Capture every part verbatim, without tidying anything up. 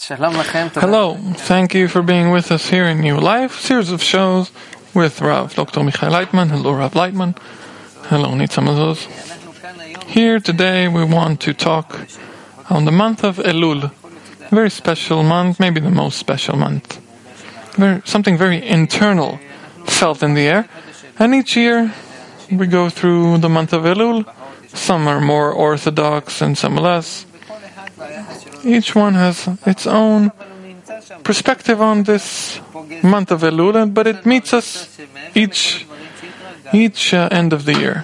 Hello, thank you for being with us here in New Life, series of shows with Rav Doctor Michael Leitman. Hello, Rav Leitman. Hello, Nitza Mazuz. Here today we want to talk on the month of Elul, a very special month, maybe the most special month. Very, something very internal felt in the air. And each year we go through the month of Elul. Some are more orthodox and some less. Each one has its own perspective on this month of Elul, but it meets us each each uh, end of the year.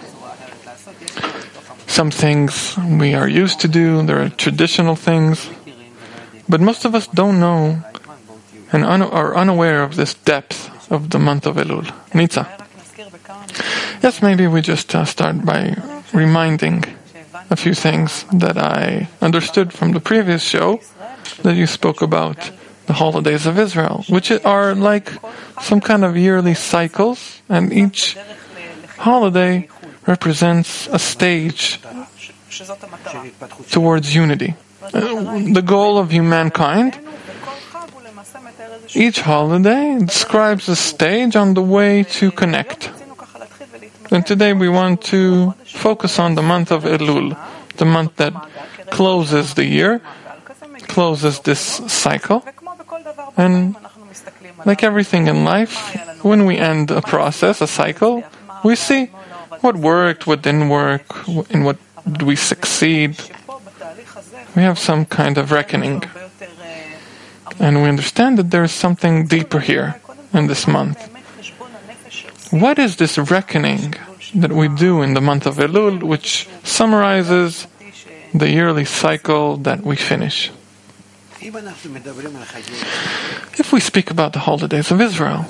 Some things we are used to do, there are traditional things, but most of us don't know and un- are unaware of this depth of the month of Elul. Nitza. Yes, maybe we just uh, start by reminding a few things that I understood from the previous show that you spoke about the holidays of Israel, which are like some kind of yearly cycles, and each holiday represents a stage towards unity. Uh, the goal of humankind. Each holiday describes a stage on the way to connect. And today we want to focus on the month of Elul, the month that closes the year, closes this cycle. And like everything in life, when we end a process, a cycle, we see what worked, what didn't work, in what did we succeed. We have some kind of reckoning. And we understand that there is something deeper here in this month. What is this reckoning that we do in the month of Elul, which summarizes the yearly cycle that we finish? If we speak about the holidays of Israel,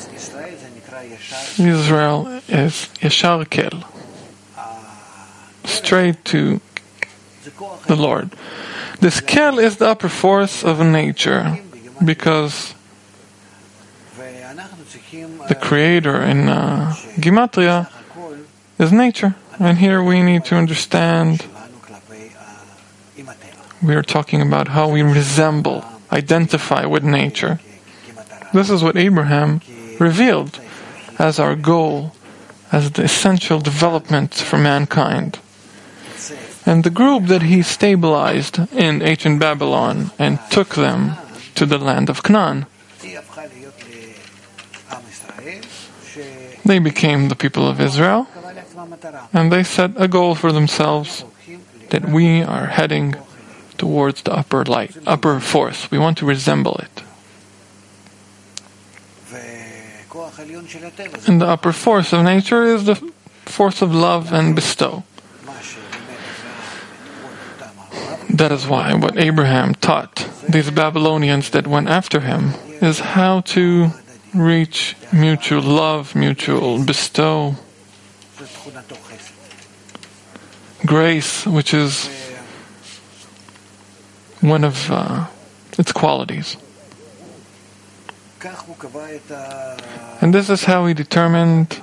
Israel is Yashar Kel, straight to the Lord. This Kel is the upper force of nature, because the creator in uh, Gematria is nature. And here we need to understand, we are talking about how we resemble, identify with nature. This is what Abraham revealed as our goal, as the essential development for mankind. And the group that he stabilized in ancient Babylon and took them to the land of Canaan, they became the people of Israel, and they set a goal for themselves that we are heading towards the upper light, upper force. We want to resemble it. And the upper force of nature is the force of love and bestow. That is why what Abraham taught these Babylonians that went after him is how to reach mutual love, mutual bestow, grace, which is one of uh, its qualities. And this is how he determined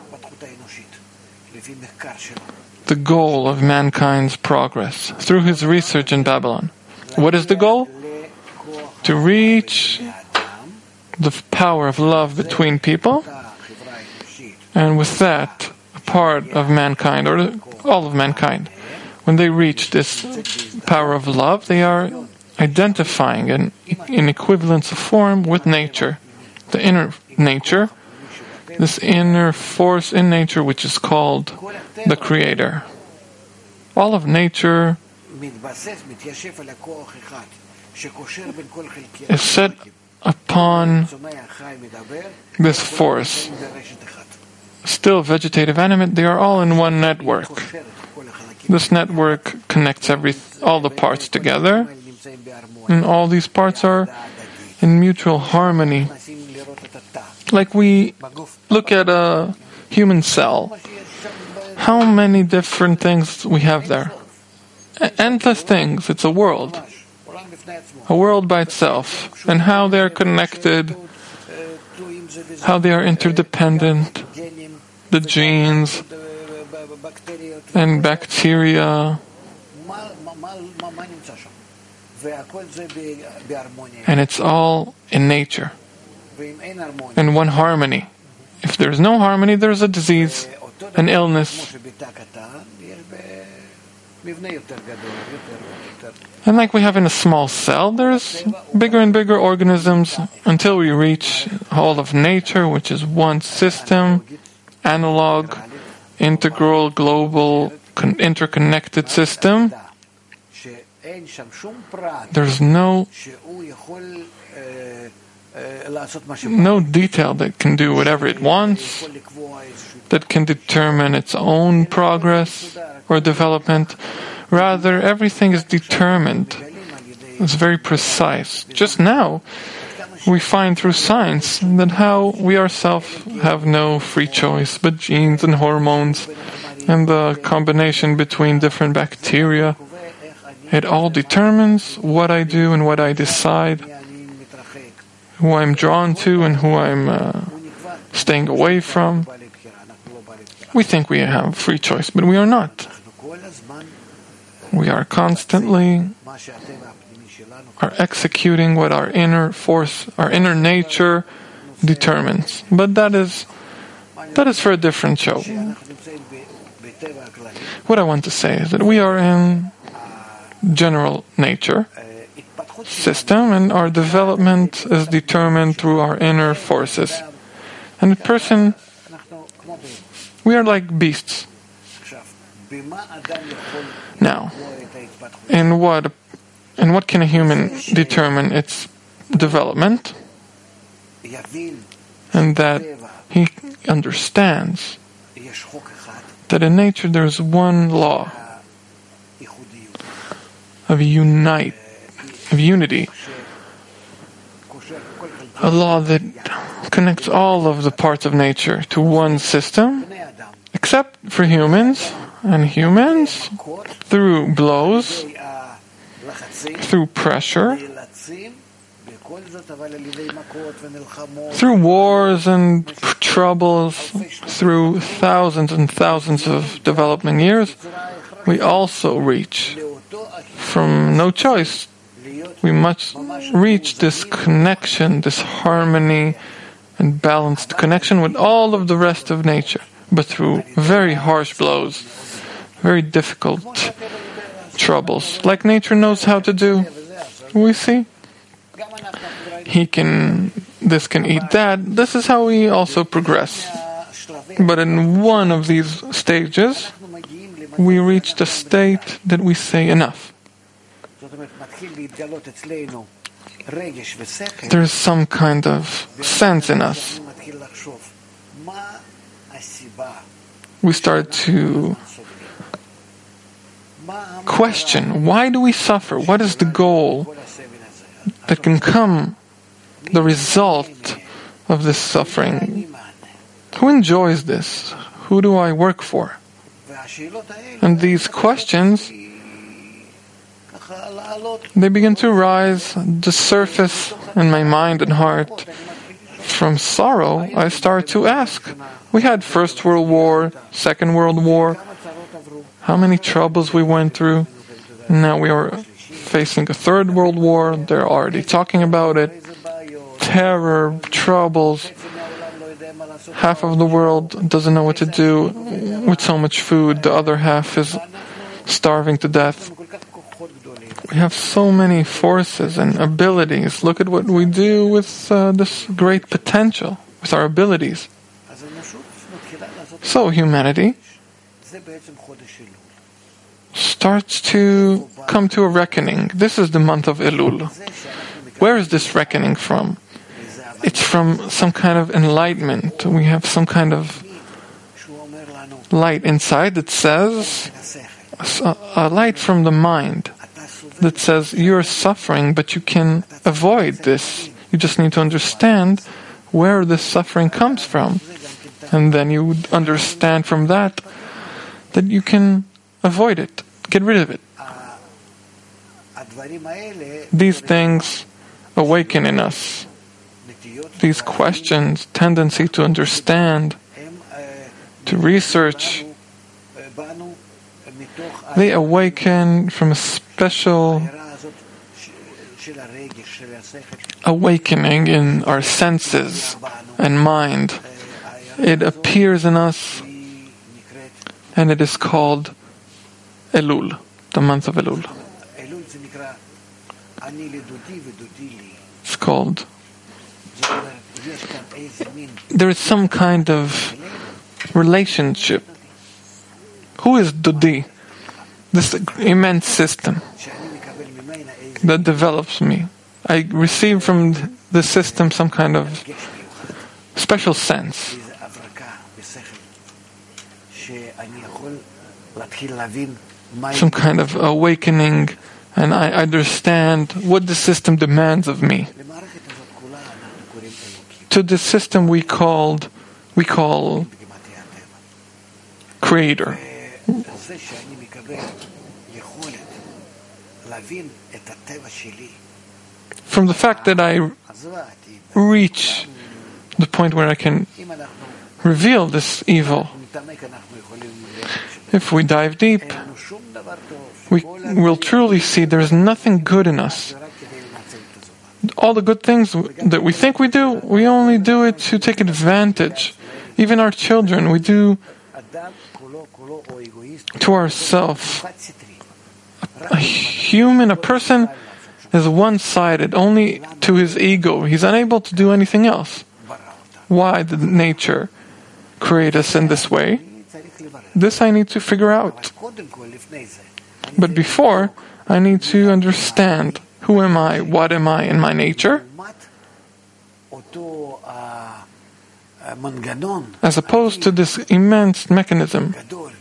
the goal of mankind's progress through his research in Babylon. What is the goal? To reach the power of love between people, and with that, a part of mankind, or all of mankind, when they reach this power of love, they are identifying in, in equivalence of form with nature, the inner nature, this inner force in nature which is called the Creator. All of nature is set upon this force. Still vegetative, animate, they are all in one network. This network connects every all the parts together, and all these parts are in mutual harmony. Like we look at a human cell, how many different things we have there? Endless things. It's a world. A world by itself. And how they are connected, how they are interdependent, the genes and bacteria. And it's all in nature, in one harmony. If there's no harmony, there's a disease, an illness. And like we have in a small cell, there's bigger and bigger organisms until we reach all of nature, which is one system, analog, integral, global, con- interconnected system. There's no no detail that can do whatever it wants, that can determine its own progress or development. Rather, everything is determined. It's very precise. Just now, we find through science that how we ourselves have no free choice, but genes and hormones and the combination between different bacteria. It all determines what I do and what I decide, who I'm drawn to and who I'm uh, staying away from. We think we have free choice, but we are not. We are constantly are executing what our inner force, our inner nature determines. But that is that is for a different show. What I want to say is that we are in general nature system, and our development is determined through our inner forces. And a person, we are like beasts. Now, in what in what can a human determine its development? And that he understands that in nature there is one law of unite, of unity, a law that connects all of the parts of nature to one system, except for humans. And humans, through blows, through pressure, through wars and troubles, through thousands and thousands of developing years, we also reach, from no choice, we must reach this connection, this harmony and balanced connection with all of the rest of nature, but through very harsh blows, very difficult troubles, like nature knows how to do. We see. He can, this can eat that. This is how we also progress. But in one of these stages, we reach the state that we say enough. There is some kind of sense in us. We start to question, why do we suffer? What is the goal that can come, the result of this suffering? Who enjoys this? Who do I work for? And these questions, they begin to rise the surface in my mind and heart. From sorrow, I start to ask. We had First World War, Second World War. How many troubles we went through. Now we are facing a Third World War. They're already talking about it. Terror, troubles. Half of the world doesn't know what to do with so much food. The other half is starving to death. We have so many forces and abilities. Look at what we do with uh, this great potential, with our abilities. So humanity starts to come to a reckoning. This is the month of Elul. Where is this reckoning from? It's from some kind of enlightenment. We have some kind of light inside that says, a, a light from the mind that says you're suffering, but you can avoid this. You just need to understand where this suffering comes from. And then you would understand from that that you can avoid it, get rid of it. These things awaken in us. These questions, tendency to understand, to research, they awaken from a special awakening in our senses and mind. It appears in us, and it is called Elul, the month of Elul. It's called. There is some kind of relationship. Who is Dodi? This immense system that develops me. I receive from the system some kind of special sense. Some kind of awakening, and I understand what the system demands of me. To the system we called, we call Creator. From the fact that I reach the point where I can reveal this evil, if we dive deep, we will truly see there is nothing good in us. All the good things that we think we do, we only do it to take advantage. Even our children, we do to ourselves. A human, a person, is one-sided, only to his ego. He's unable to do anything else. Why did nature create us in this way? This I need to figure out. But before, I need to understand, who am I, what am I in my nature? As opposed to this immense mechanism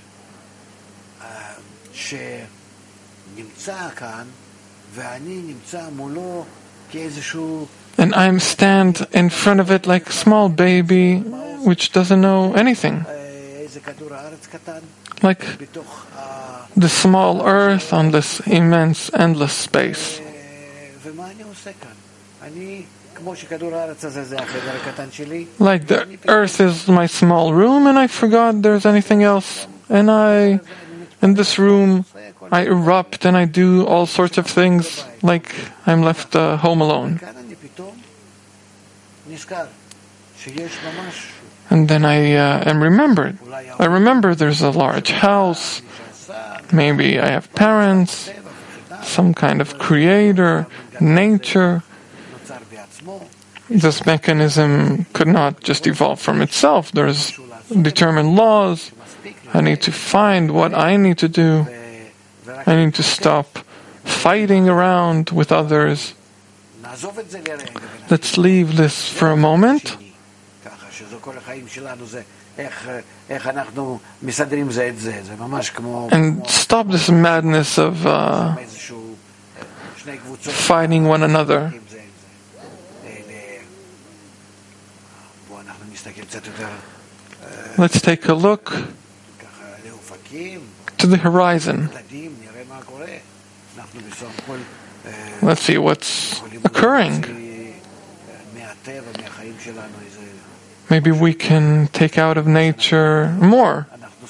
and I stand in front of it like a small baby which doesn't know anything. Like the small earth on this immense, endless space. Like the earth is my small room and I forgot there's anything else. And I, in this room, I erupt and I do all sorts of things like I'm left uh, home alone. And then I uh, am remembered. I remember there's a large house. Maybe I have parents, some kind of creator, nature. This mechanism could not just evolve from itself. There's determined laws. I need to find what I need to do. I need to stop fighting around with others. Let's leave this for a moment and stop this madness of uh, fighting one another. Let's take a look to the horizon. Let's see what's occurring. Maybe we can take out of nature more.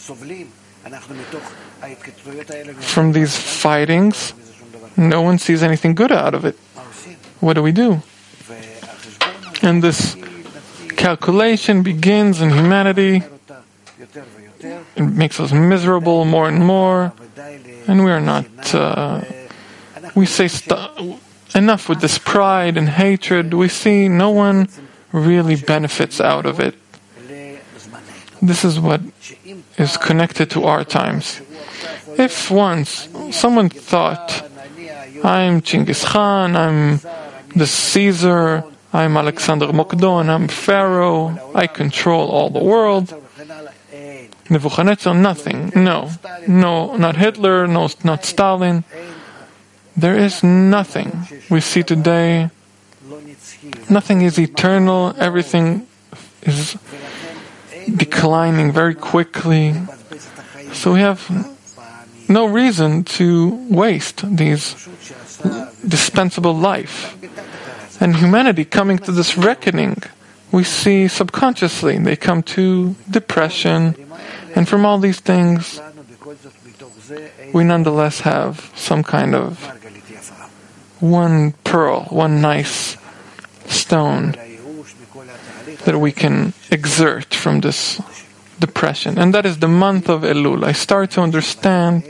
From these fightings, no one sees anything good out of it. What do we do? And this calculation begins in humanity. It makes us miserable more and more. And we are not... Uh, we say st- enough with this pride and hatred. We see no one really benefits out of it. This is what is connected to our times. If once someone thought, I'm Genghis Khan, I'm the Caesar, I'm Alexander Mokdon, I'm Pharaoh, I control all the world. Nebuchadnezzar, nothing. No. No, not Hitler, no, not Stalin. There is nothing. We see today, nothing is eternal, everything is declining very quickly. So we have no reason to waste these dispensable life. And humanity coming to this reckoning, we see subconsciously they come to depression, and from all these things, we nonetheless have some kind of one pearl, one nice stone that we can exert from this depression. And that is the month of Elul. I start to understand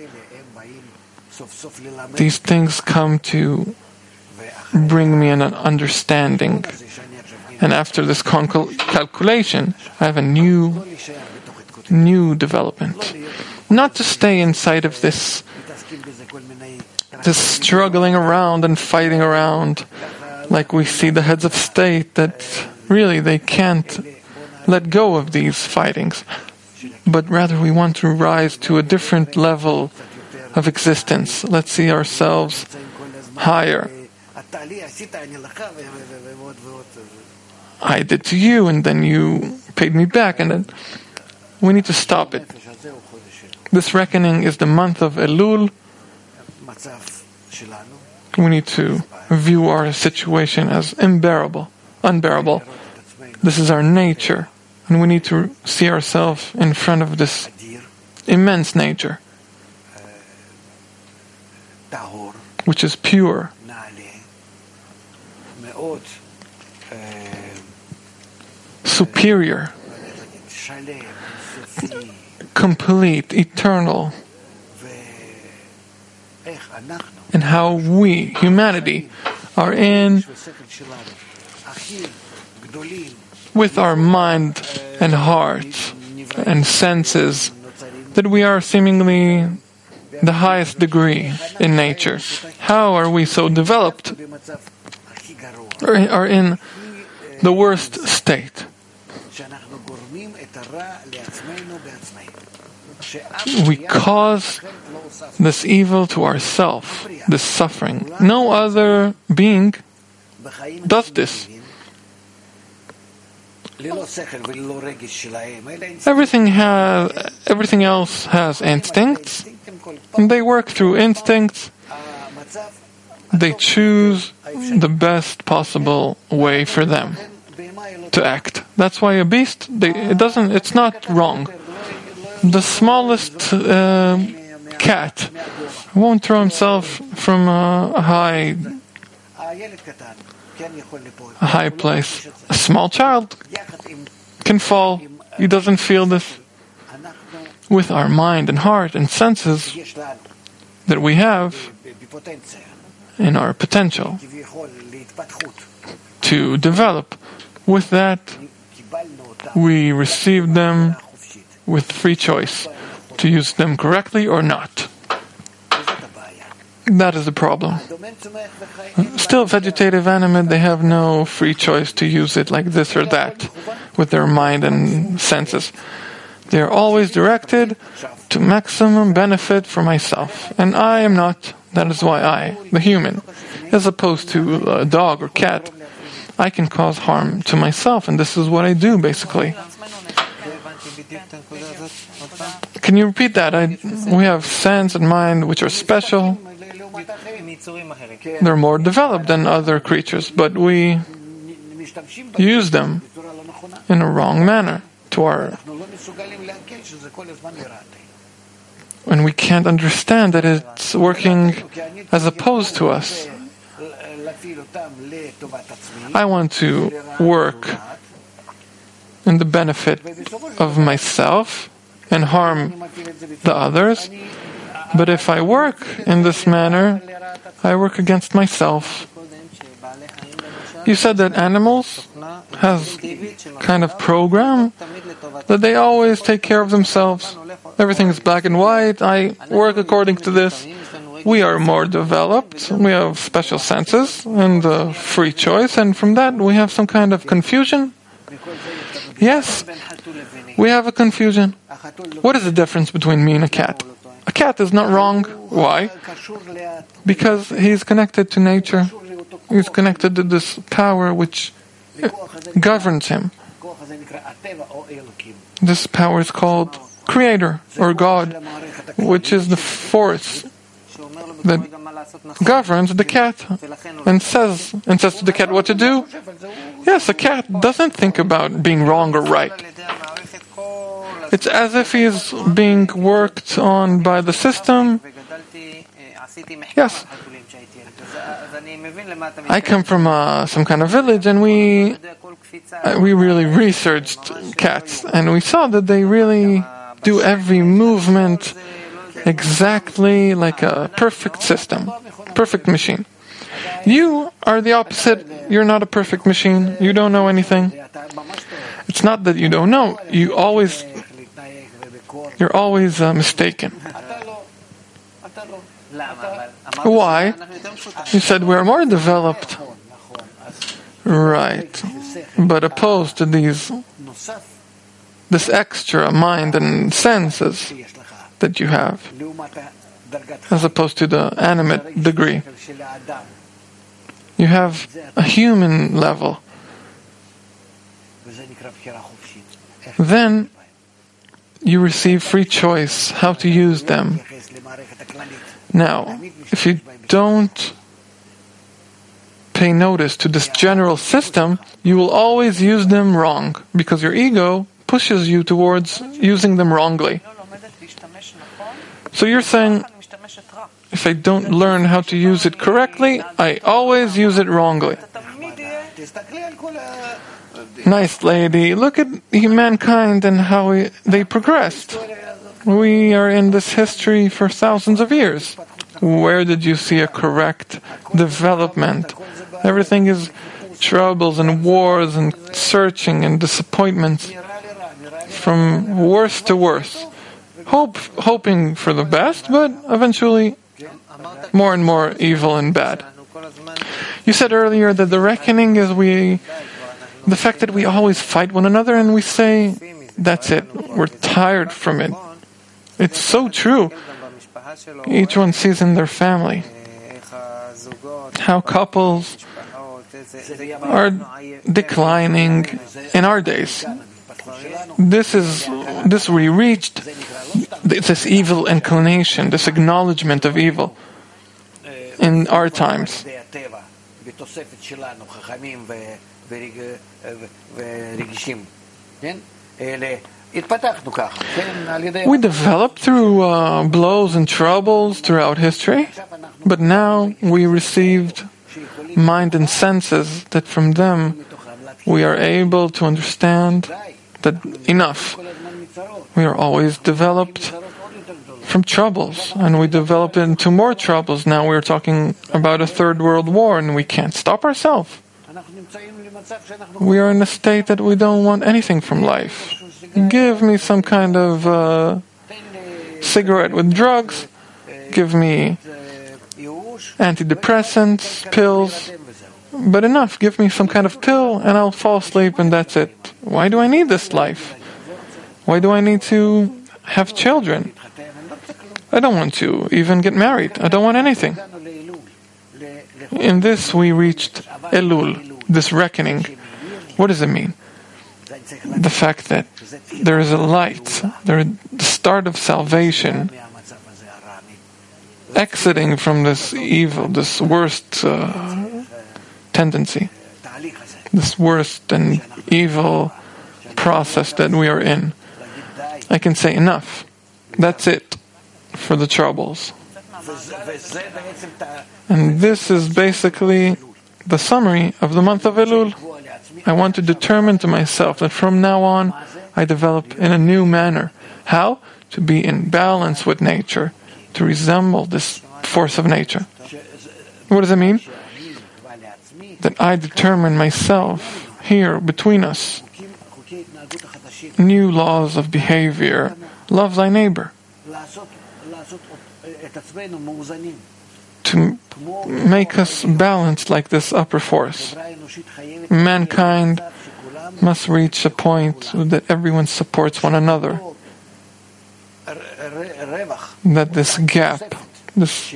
these things come to bring me an understanding. And after this concal- calculation, I have a new, new development. Not to stay inside of this, this struggling around and fighting around, like we see the heads of state that really they can't let go of these fightings. But rather we want to rise to a different level of existence. Let's see ourselves higher. I did to you, and then you paid me back, and then we need to stop it. This reckoning is the month of Elul. We need to view our situation as unbearable, unbearable. This is our nature, and we need to see ourselves in front of this immense nature, which is pure, superior, complete, eternal. And how we, humanity, are in with our mind and heart and senses, that we are seemingly the highest degree in nature. How are we so developed, or are in the worst state? We cause this evil to ourselves, this suffering. No other being does this. Everything has, everything else has instincts, and they work through instincts. They choose the best possible way for them to act. That's why a beast, they, it doesn't, it's not wrong. The smallest uh, cat won't throw himself from a, a high, a high place. A small child can fall. He doesn't feel this. With our mind and heart and senses that we have in our potential to develop, with that we receive them with free choice to use them correctly or not. That is the problem. Still, vegetative animate, they have no free choice to use it like this or that with their mind and senses. They are always directed to maximum benefit for myself. And I am not. That is why I, the human, as opposed to a dog or cat, I can cause harm to myself, and this is what I do, basically. Can you repeat that? I, we have sense and mind which are special. They're more developed than other creatures, but we use them in a wrong manner to our... And we can't understand that it's working as opposed to us. I want to work in the benefit of myself and harm the others. But if I work in this manner, I work against myself. You said that animals has kind of program that they always take care of themselves. Everything is black and white. I work according to this. We are more developed. We have special senses and uh, free choice, and from that we have some kind of confusion. Yes, we have a confusion. What is the difference between me and a cat? A cat is not wrong. Why? Because he's connected to nature. He's connected to this power which governs him. This power is called Creator or God, which is the force that governs the cat and says and says to the cat what to do. Yes, a cat doesn't think about being wrong or right. It's as if he is being worked on by the system, Yes. I come from uh, some kind of village, and we uh, we really researched cats, and we saw that they really do every movement exactly like a perfect system, perfect machine. You are the opposite. You're not a perfect machine. You don't know anything. It's not that you don't know. You always, you're always uh, mistaken. Why? You said we're more developed. Right. But opposed to these, this extra mind and senses that you have, as opposed to the animate degree. You have a human level. Then you receive free choice how to use them. Now, if you don't pay notice to this general system, you will always use them wrong, because your ego pushes you towards using them wrongly. So you're saying, if I don't learn how to use it correctly, I always use it wrongly. Nice lady, look at mankind and how we, they progressed. We are in this history for thousands of years. Where did you see a correct development? Everything is troubles and wars and searching and disappointments, from worse to worse. Hope, hoping for the best, but eventually more and more evil and bad. You said earlier that the reckoning is we, the fact that we always fight one another and we say, that's it, we're tired from it. It's so true. Each one sees in their family how couples are declining in our days. This is, this we reached, this evil inclination, this acknowledgement of evil in our times. We developed through uh, blows and troubles throughout history, but now we received mind and senses that from them we are able to understand that enough. We are always developed from troubles, and we develop into more troubles. Now we're talking about a third world war, and we can't stop ourselves. We are in a state that we don't want anything from life. Give me some kind of uh, cigarette with drugs. Give me antidepressants, pills. But enough, give me some kind of pill and I'll fall asleep and that's it. Why do I need this life? Why do I need to have children? I don't want to even get married. I don't want anything. In this we reached Elul, this reckoning. What does it mean? The fact that there is a light, there is the start of salvation, exiting from this evil, this worst uh, tendency, this worst and evil process that we are in. I can say enough. That's it for the troubles. And this is basically the summary of the month of Elul. I want to determine to myself that from now on I develop in a new manner. How? To be in balance with nature, to resemble this force of nature. What does it mean? That I determine myself here between us new laws of behavior. Love thy neighbor. To make us balanced like this upper force. Mankind must reach a point that everyone supports one another. That this gap, this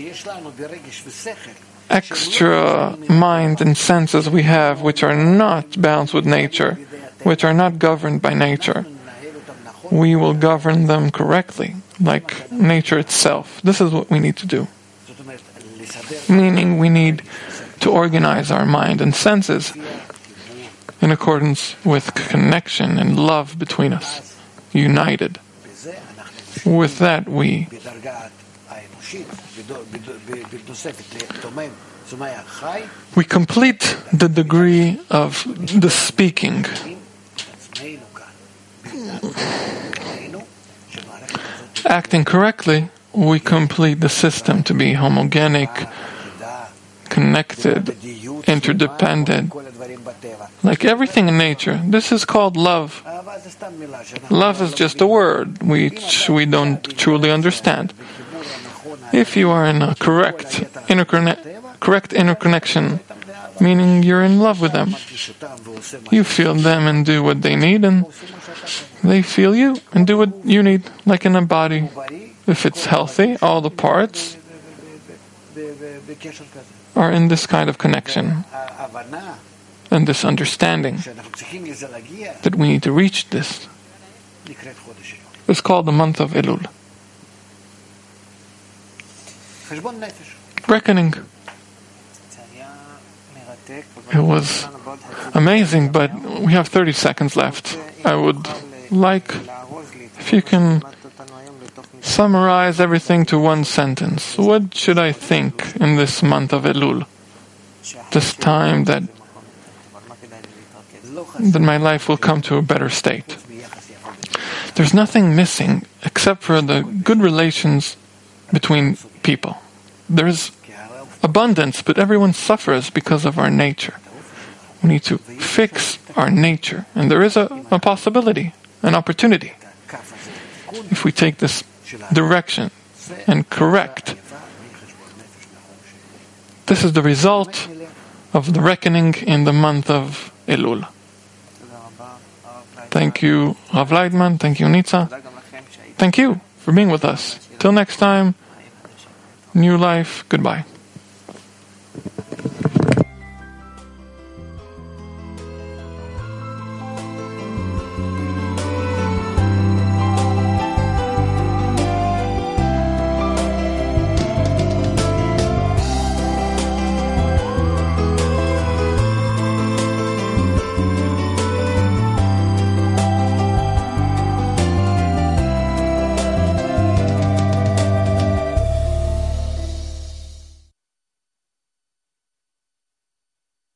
extra mind and senses we have, which are not balanced with nature, which are not governed by nature, we will govern them correctly, like nature itself. This is what we need to do. Meaning we need to organize our mind and senses in accordance with connection and love between us, united. With that we we complete the degree of the speaking. Acting correctly, we complete the system to be homogenic, connected, interdependent, like everything in nature. This is called love. Love is just a word which we don't truly understand. If you are in a correct interconne- correct interconnection, meaning you're in love with them, you feel them and do what they need, and they feel you and do what you need, like in a body. If it's healthy, all the parts are in this kind of connection and this understanding that we need to reach this. It's called the month of Elul. Reckoning. It was amazing, but we have thirty seconds left. I would like if you can summarize everything to one sentence. What should I think in this month of Elul? This time that that my life will come to a better state. There's nothing missing except for the good relations between people. There's abundance, but everyone suffers because of our nature. We need to fix our nature, and there is a, a possibility, an opportunity. If we take this direction and correct, this is the result of the reckoning in the month of Elul. Thank you, Rav Leitman. Thank you, Nitza. Thank you for being with us. Till next time, new life. Goodbye.